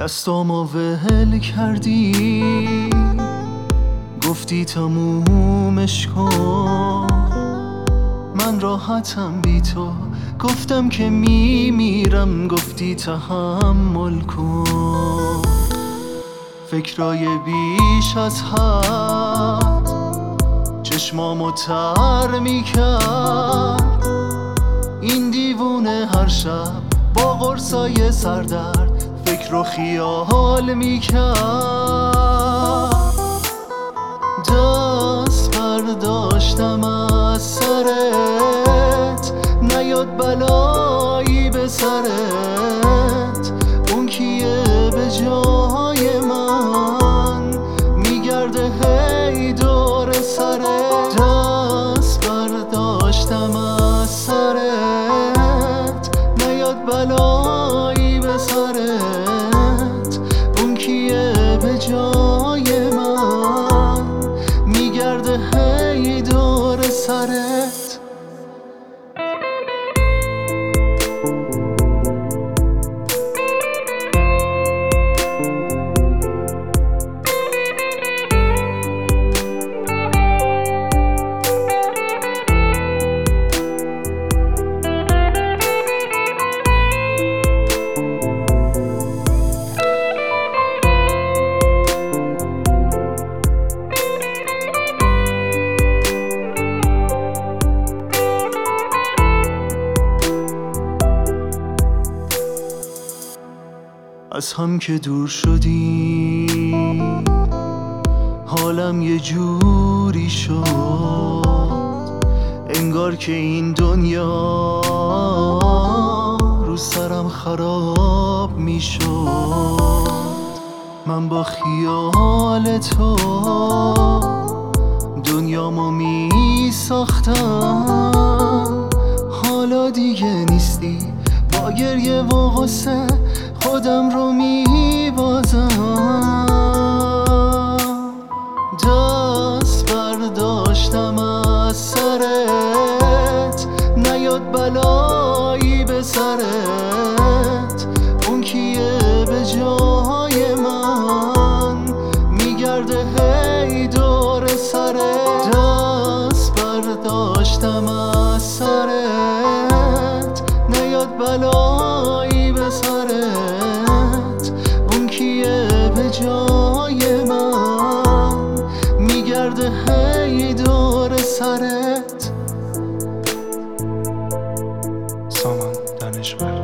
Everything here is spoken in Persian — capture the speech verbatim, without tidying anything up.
دستامو ول کردی، گفتی تمومش کن. من راحتم بی تو، گفتم که میمیرم، گفتی تحمل کن. فکرای بیش از حد چشمامو تر میکرد. این دیوونه هر شب با قرصای سردرد فکر و خیال میکرد. دست برداشتم از سرت، نیاد بلایی به سرت. اون کیه به جای من میگرده هی دور سرت. دست برداشتم از سرت، نیاد بلایی به سرت. اون کیه به جای من میگرده هی دور سرت. از هم که دور شدی حالم یه جوری شد، انگار که این دنیا رو سرم خراب می شد. من با خیال تو دنیامو می ساختم. حالا دیگه نیستی، با گریه و غصه خودم رو میبازم. دست برداشتم از سرت، نیاد بلایی به سرت. اون کیه به جای من میگرده هی دور سرت. دست برداشتم از سرت، نیاد بلایی به سرت. اون کیه به جای من میگرده هی دور سرت. سامان دانشور